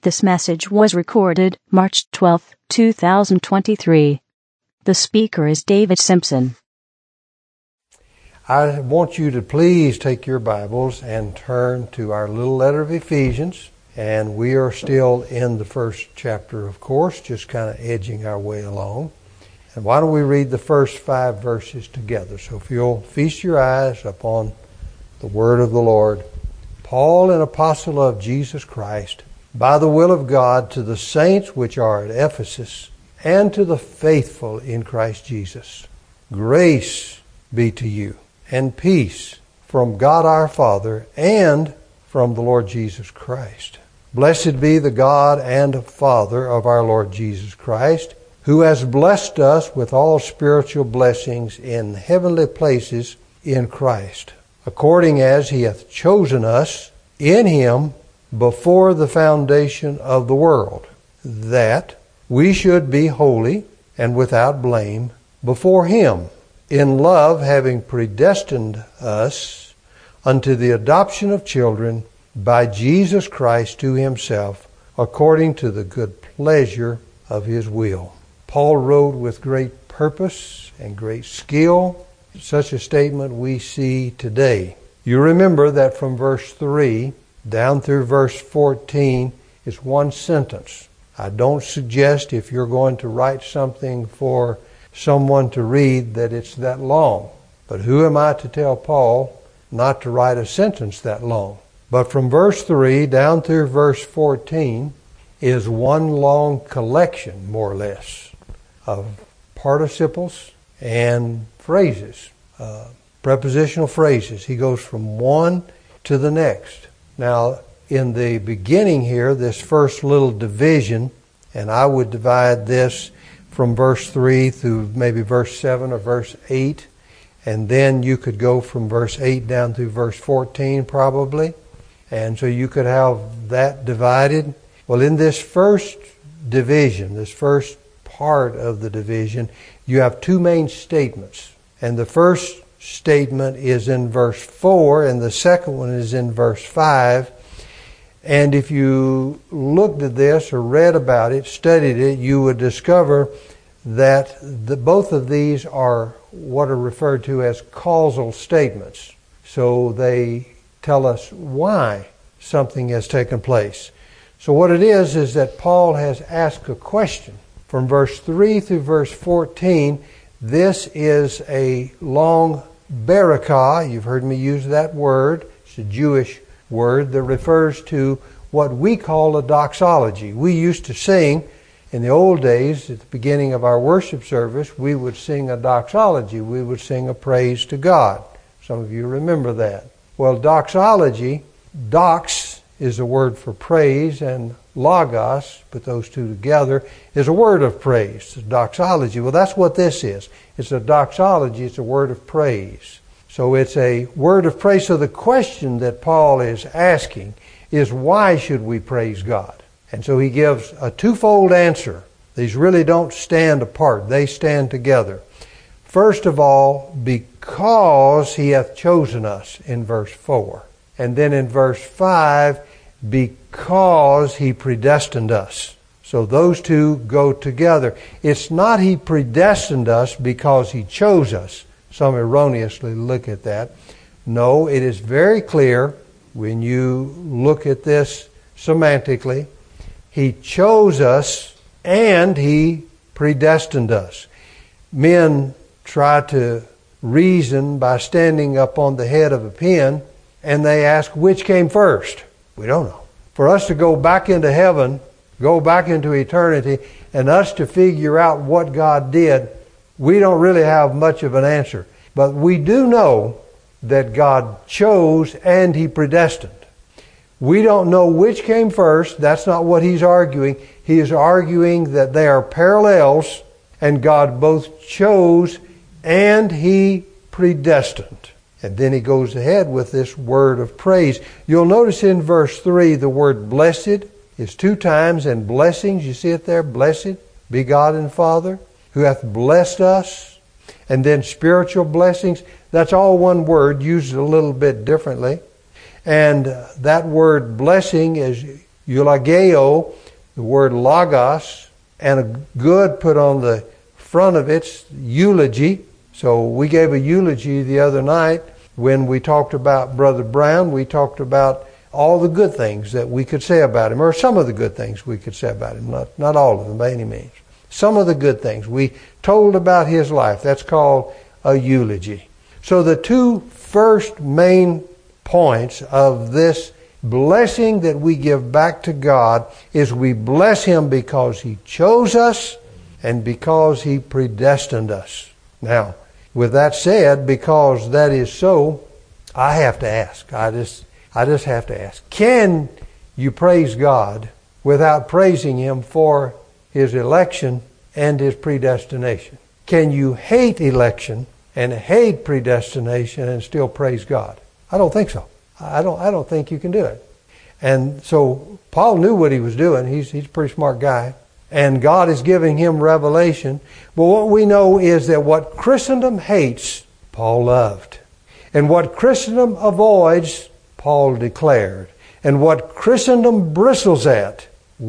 This message was recorded March 12, 2023. The speaker is David Simpson. I want you to please take your Bibles and turn to our little letter of Ephesians. And we are still in the first chapter, of course, just kind of edging our way along. And why don't we read the first 5 verses together? So if you'll feast your eyes upon the word of the Lord. Paul, an apostle of Jesus Christ, by the will of God, to the saints which are at Ephesus, and to the faithful in Christ Jesus. Grace be to you, and peace from God our Father, and from the Lord Jesus Christ. Blessed be the God and Father of our Lord Jesus Christ, who has blessed us with all spiritual blessings in heavenly places in Christ, according as he hath chosen us in him before the foundation of the world, that we should be holy and without blame before him, in love having predestined us unto the adoption of children by Jesus Christ to himself, according to the good pleasure of his will. Paul wrote with great purpose and great skill. Such a statement we see today. You remember that from verse 3 down through verse 14 is one sentence. I don't suggest if you're going to write something for someone to read that it's that long. But who am I to tell Paul not to write a sentence that long? But from verse 3 down through verse 14 is one long collection, more or less, of participles and phrases, prepositional phrases. He goes from one to the next. Now, in the beginning here, this first little division, and I would divide this from verse 3 through maybe verse 7 or verse 8, and then you could go from verse 8 down through verse 14 probably, and so you could have that divided. Well, in this first division, this first part of the division, you have 2 main statements, and the first statement is in verse 4 and the second one is in verse 5. And if you looked at this or read about it, studied it, you would discover that both of these are what are referred to as causal statements. So they tell us why something has taken place. So what it is that Paul has asked a question. From verse 3 through verse 14, this is a long barakah. You've heard me use that word. It's a Jewish word that refers to what we call a doxology. We used to sing in the old days, at the beginning of our worship service, we would sing a doxology. We would sing a praise to God. Some of you remember that. Well, doxology, dox is a word for praise, and logos, put those two together, is a word of praise. Doxology. Well, that's what this is. It's a doxology. It's a word of praise. So it's a word of praise. So the question that Paul is asking is, why should we praise God? And so he gives a twofold answer. These really don't stand apart. They stand together. First of all, because he hath chosen us in verse 4. And then in verse 5, because he predestined us. So those two go together. It's not he predestined us because he chose us. Some erroneously look at that. No, it is very clear when you look at this semantically. He chose us and he predestined us. Men try to reason by standing up on the head of a pin, and they ask which came first. We don't know. For us to go back into heaven, go back into eternity, and us to figure out what God did, we don't really have much of an answer. But we do know that God chose and he predestined. We don't know which came first. That's not what he's arguing. He is arguing that they are parallels, and God both chose and he predestined. And then he goes ahead with this word of praise. You'll notice in verse 3 the word blessed is 2 times, and blessings, you see it there, blessed be God and Father, who hath blessed us. And then spiritual blessings, that's all one word, used a little bit differently. And that word blessing is Eulogio, the word logos, and a good put on the front of it's eulogy. So we gave a eulogy the other night when we talked about Brother Brown. We talked about all the good things that we could say about him, or some of the good things we could say about him, not all of them by any means. Some of the good things. We told about his life. That's called a eulogy. So the two first main points of this blessing that we give back to God is we bless Him because He chose us and because He predestined us. Now, with that said, because that is so, I have to ask. I just have to ask. Can you praise God without praising Him for His election and His predestination? Can you hate election and hate predestination and still praise God? I don't think so. I don't think you can do it. And so Paul knew what he was doing. He's a pretty smart guy. And God is giving him revelation. But what we know is that what Christendom hates, Paul loved. And what Christendom avoids, Paul declared. And what Christendom bristles at,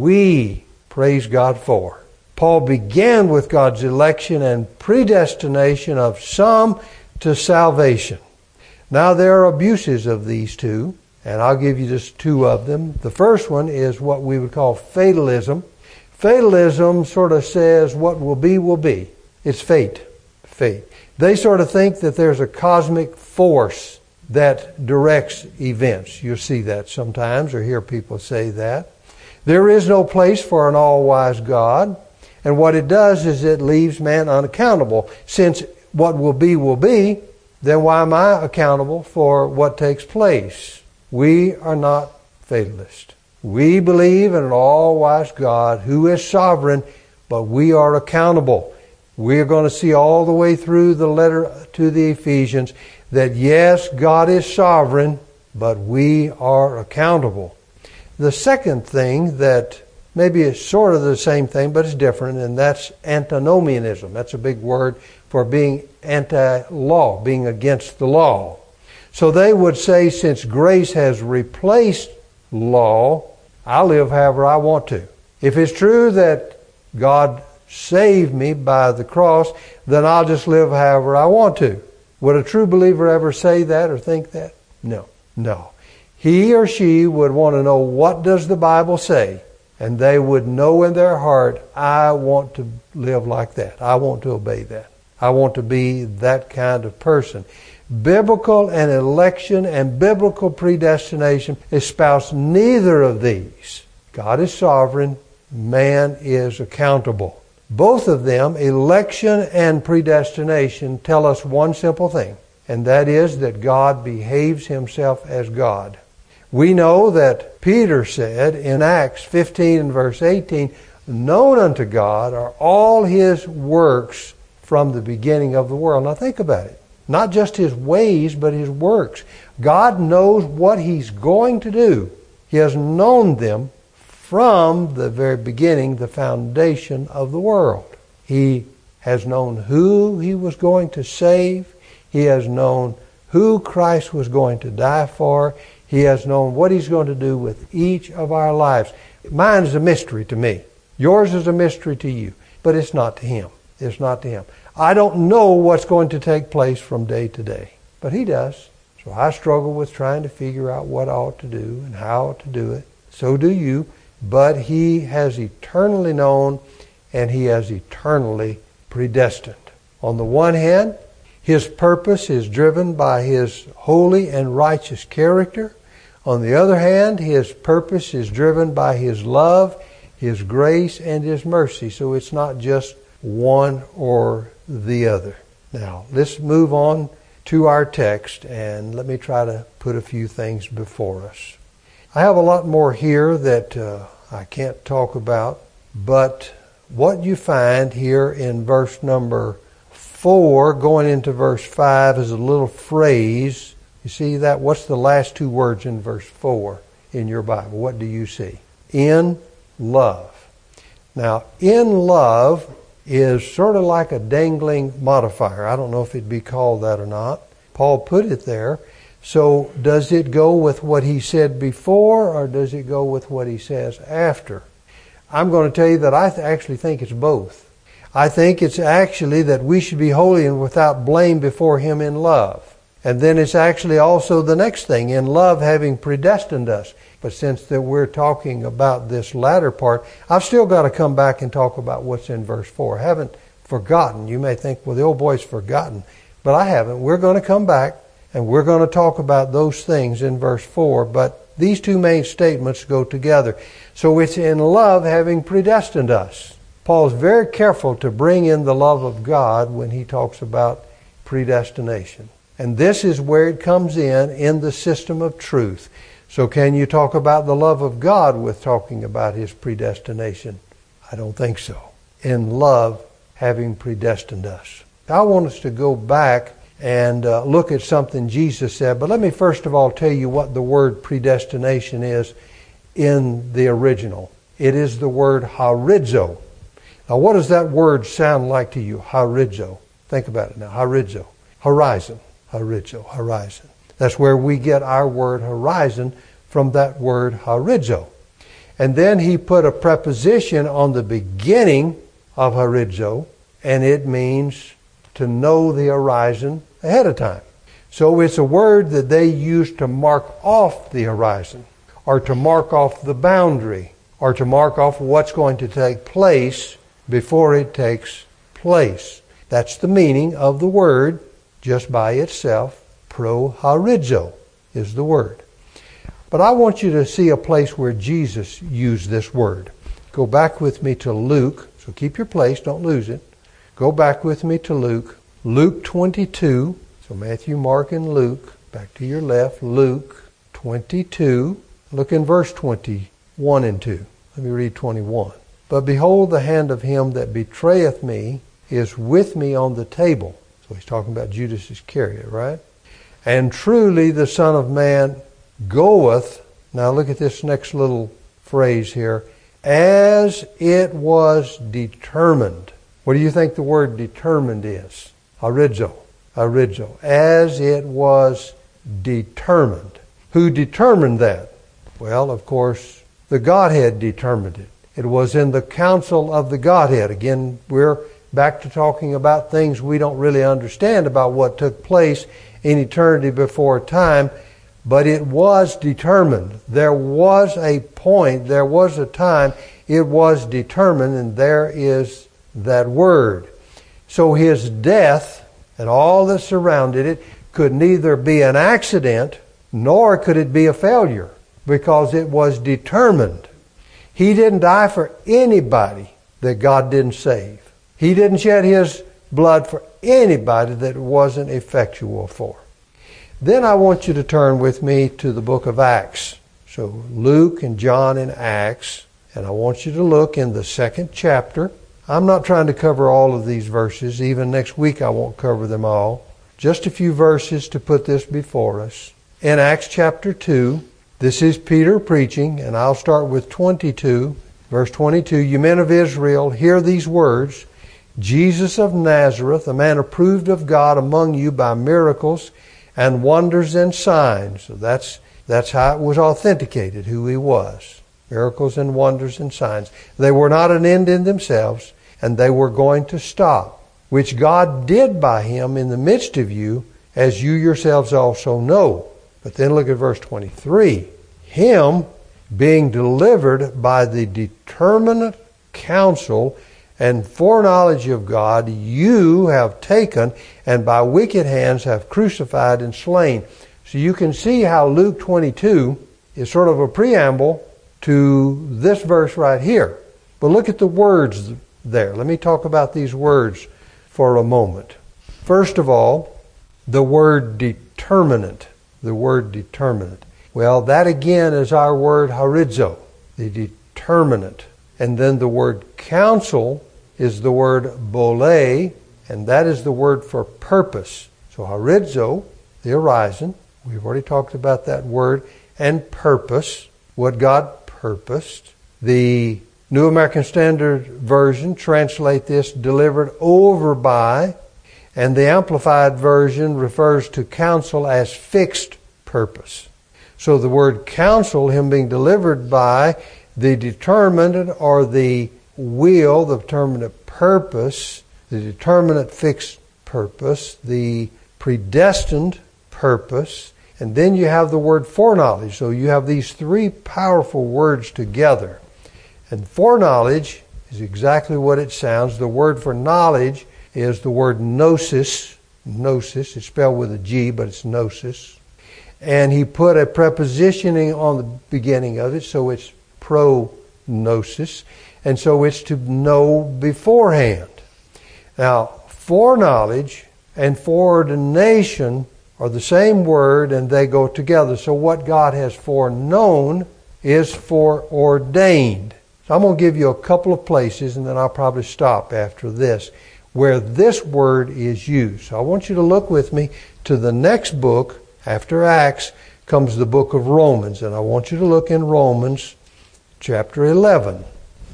we praise God for. Paul began with God's election and predestination of some to salvation. Now there are abuses of these two, and I'll give you just two of them. The first one is what we would call fatalism. Fatalism sort of says what will be, will be. It's fate. Fate. They sort of think that there's a cosmic force that directs events. You'll see that sometimes or hear people say that. There is no place for an all-wise God. And what it does is it leaves man unaccountable. Since what will be, then why am I accountable for what takes place? We are not fatalists. We believe in an all-wise God who is sovereign, but we are accountable. We are going to see all the way through the letter to the Ephesians that yes, God is sovereign, but we are accountable. The second thing that maybe it's sort of the same thing, but it's different, and that's antinomianism. That's a big word for being anti-law, being against the law. So they would say, since grace has replaced law, I'll live however I want to. If it's true that God saved me by the cross, then I'll just live however I want to. Would a true believer ever say that or think that? No. He or she would want to know, what does the Bible say? And they would know in their heart, I want to live like that. I want to obey that. I want to be that kind of person. Biblical and election and biblical predestination espouse neither of these. God is sovereign. Man is accountable. Both of them, election and predestination, tell us one simple thing, and that is that God behaves Himself as God. We know that Peter said in Acts 15 and verse 18, known unto God are all His works from the beginning of the world. Now think about it. Not just His ways, but His works. God knows what He's going to do. He has known them from the very beginning, the foundation of the world. He has known who He was going to save. He has known who Christ was going to die for. He has known what He's going to do with each of our lives. Mine is a mystery to me. Yours is a mystery to you. But it's not to Him. It's not to Him. I don't know what's going to take place from day to day. But He does. So I struggle with trying to figure out what I ought to do and how to do it. So do you. But He has eternally known, and He has eternally predestined. On the one hand, His purpose is driven by His holy and righteous character. On the other hand, His purpose is driven by His love, His grace, and His mercy. So it's not just one or the other. Now, let's move on to our text, and let me try to put a few things before us. I have a lot more here that I can't talk about, but what you find here in verse number 4, going into verse 5, is a little phrase. You see that? What's the last two words in verse 4 in your Bible? What do you see? In love. Now, in love is sort of like a dangling modifier. I don't know if it'd be called that or not. Paul put it there So does it go with what he said before, or does it go with what he says after? I'm going to tell you that I actually think it's both. I think it's actually that we should be holy and without blame before him in love. And then it's actually also the next thing, in love having predestined us. But since that we're talking about this latter part, I've still got to come back and talk about what's in verse 4. I haven't forgotten. You may think, well, the old boy's forgotten. But I haven't. We're going to come back and we're going to talk about those things in verse 4. But these two main statements go together. So it's in love having predestined us. Paul is very careful to bring in the love of God when he talks about predestination. And this is where it comes in the system of truth. So can you talk about the love of God with talking about his predestination? I don't think so. In love, having predestined us. I want us to go back and look at something Jesus said. But let me first of all tell you what the word predestination is in the original. It is the word horizo. Now what does that word sound like to you? Horizo. Think about it now. Horizo. Horizon. Horizo, horizon. That's where we get our word horizon from that word horizo. And then he put a preposition on the beginning of horizo, and it means to know the horizon ahead of time. So it's a word that they use to mark off the horizon, or to mark off the boundary, or to mark off what's going to take place before it takes place. That's the meaning of the word. Just by itself, prohorizo is the word. But I want you to see a place where Jesus used this word. Go back with me to Luke. So keep your place, don't lose it. Go back with me to Luke. Luke 22. So Matthew, Mark, and Luke. Back to your left. Luke 22. Look in verse 21 and 2. Let me read 21. But behold, the hand of him that betrayeth me is with me on the table. So he's talking about Judas Iscariot, right? And truly the Son of Man goeth, now look at this next little phrase here, as it was determined. What do you think the word determined is? Horizo. Horizo. As it was determined. Who determined that? Well, of course, the Godhead determined it. It was in the council of the Godhead. Again, we're back to talking about things we don't really understand about what took place in eternity before time, but it was determined. There was a point, there was a time, it was determined, and there is that word. So his death and all that surrounded it could neither be an accident nor could it be a failure, because it was determined. He didn't die for anybody that God didn't save. He didn't shed his blood for anybody that it wasn't effectual for. Then I want you to turn with me to the book of Acts. So Luke and John and Acts. And I want you to look in the 2nd chapter. I'm not trying to cover all of these verses. Even next week I won't cover them all. Just a few verses to put this before us. In Acts chapter 2, this is Peter preaching, and I'll start with 22. Verse 22, You men of Israel, hear these words. Jesus of Nazareth, a man approved of God among you by miracles and wonders and signs. So that's how it was authenticated, who he was. Miracles and wonders and signs. They were not an end in themselves, and they were going to stop, which God did by him in the midst of you, as you yourselves also know. But then look at verse 23. Him being delivered by the determinate counsel and foreknowledge of God, you have taken, and by wicked hands have crucified and slain. So you can see how Luke 22 is sort of a preamble to this verse right here. But look at the words there. Let me talk about these words for a moment. First of all, the word determinate. The word determinate. Well, that again is our word horizo, the determinate. And then the word counsel is the word bole, and that is the word for purpose. So horizo, the horizon, we've already talked about that word, and purpose, what God purposed. The New American Standard Version translate this delivered over by, and the Amplified Version refers to counsel as fixed purpose. So the word counsel, him being delivered by the determinate or the will, the determinate purpose, the determinate fixed purpose, the predestined purpose, and then you have the word foreknowledge. So you have these three powerful words together. And foreknowledge is exactly what it sounds. The word for knowledge is the word gnosis. Gnosis, it's spelled with a G, but it's gnosis. And he put a prepositioning on the beginning of it, so it's prognosis. And so it's to know beforehand. Now, foreknowledge and foreordination are the same word, and they go together. So what God has foreknown is foreordained. So I'm going to give you a couple of places, and then I'll probably stop after this, where this word is used. So I want you to look with me to the next book. After Acts comes the book of Romans, and I want you to look in Romans chapter 11.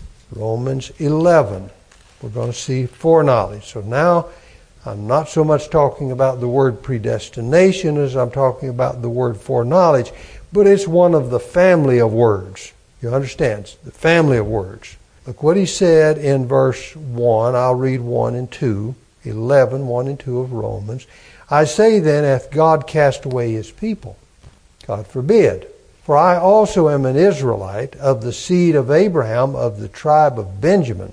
Romans 11. We're going to see foreknowledge. So now I'm not so much talking about the word predestination as I'm talking about the word foreknowledge, but it's one of the family of words. You understand? It's the family of words. Look what he said in verse 1. I'll read 1 and 2. 11, 1 and 2 of Romans. I say then, hath God cast away his people? God forbid. For I also am an Israelite, of the seed of Abraham, of the tribe of Benjamin.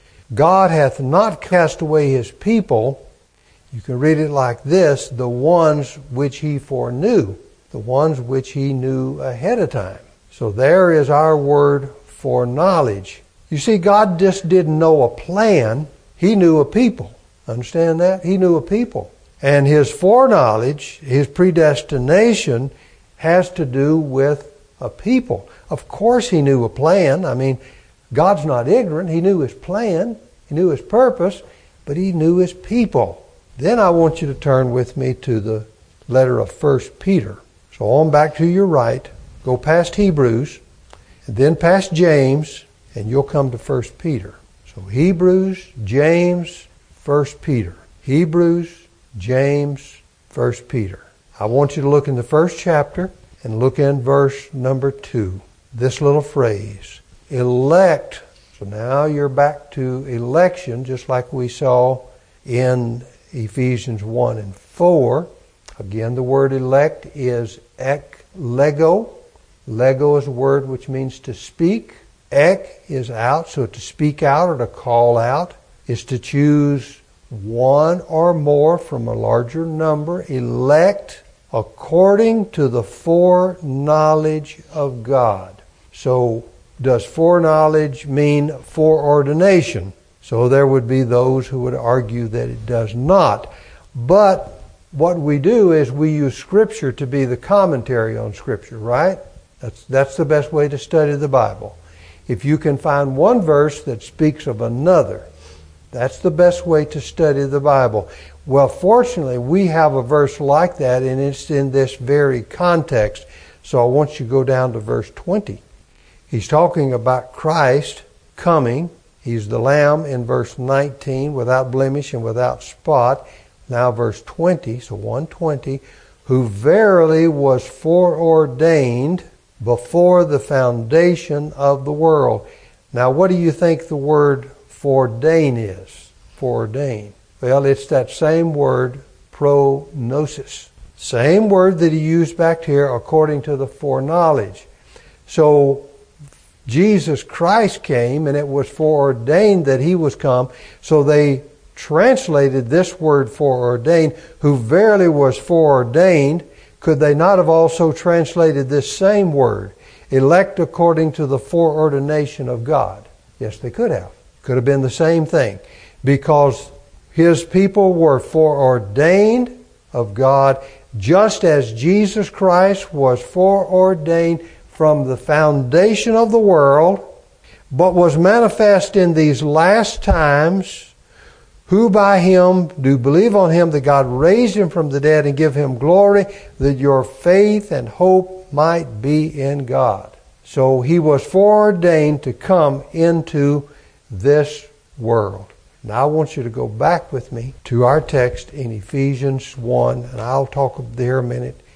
God hath not cast away his people. You can read it like this, the ones which he foreknew, the ones which he knew ahead of time. So there is our word foreknowledge. You see, God just didn't know a plan. He knew a people. Understand that? He knew a people. And his foreknowledge, his predestination, has to do with a people. Of course he knew a plan. I mean, God's not ignorant. He knew his plan. He knew his purpose. But he knew his people. Then I want you to turn with me to the letter of 1 Peter. So on back to your right. Go past Hebrews. And then past James. And you'll come to 1 Peter. So Hebrews, James, 1 Peter. Hebrews, James, 1 Peter. I want you to look in the first chapter and look in verse number 2. This little phrase, elect. So now you're back to election, just like we saw in Ephesians 1 and 4. Again, the word elect is eklego. Lego is a word which means to speak. Ek is out, so to speak out or to call out is to choose one or more from a larger number. Elect according to the foreknowledge of God. So does foreknowledge mean foreordination? So there would be those who would argue that it does not. But what we do is we use Scripture to be the commentary on Scripture, right? That's the best way to study the Bible. If you can find one verse that speaks of another, that's the best way to study the Bible. Well, fortunately, we have a verse like that, and it's in this very context. So I want you to go down to verse 20. He's talking about Christ coming. He's the Lamb in verse 19, without blemish and without spot. Now verse 20, so 120, who verily was foreordained before the foundation of the world. Now what do you think the word foreordain is? Foreordain. Well, it's that same word, prognosis. Same word that he used back here, according to the foreknowledge. So Jesus Christ came, and it was foreordained that he was come. So they translated this word foreordained, who verily was foreordained. Could they not have also translated this same word, elect according to the foreordination of God? Yes, they could have. Could have been the same thing. Because his people were foreordained of God, just as Jesus Christ was foreordained from the foundation of the world, but was manifest in these last times, who by him do believe on him that God raised him from the dead and give him glory, that your faith and hope might be in God. So he was foreordained to come into this world. Now I want you to go back with me to our text in Ephesians 1, and I'll talk there a minute,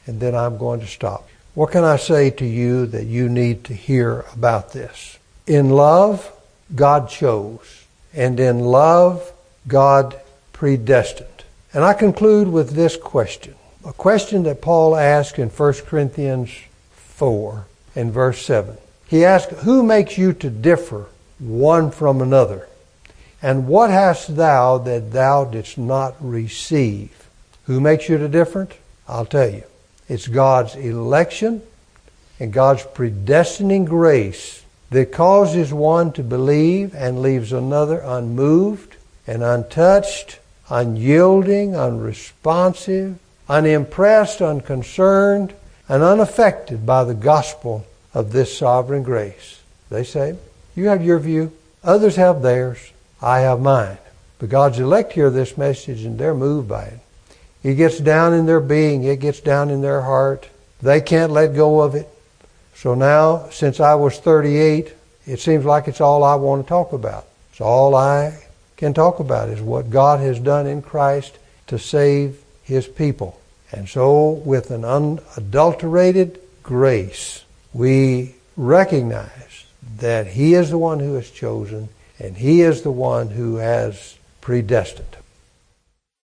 and then I'm going to stop. What can I say to you that you need to hear about this? In love, God chose. And in love, God predestined. And I conclude with this question. A question that Paul asked in 1 Corinthians 4 and verse 7. He asked, who makes you to differ one from another? And what hast thou that thou didst not receive? Who makes you to different? I'll tell you. It's God's election and God's predestining grace that causes one to believe and leaves another unmoved and untouched, unyielding, unresponsive, unimpressed, unconcerned, and unaffected by the gospel of this sovereign grace. They say, you have your view, others have theirs, I have mine. But God's elect hear this message and they're moved by it. It gets down in their being, it gets down in their heart. They can't let go of it. So now, since I was 38, it seems like it's all I want to talk about. It's all I can talk about is what God has done in Christ to save His people. And so, with an unadulterated grace, we recognize that He is the one who has chosen, and He is the one who has predestined.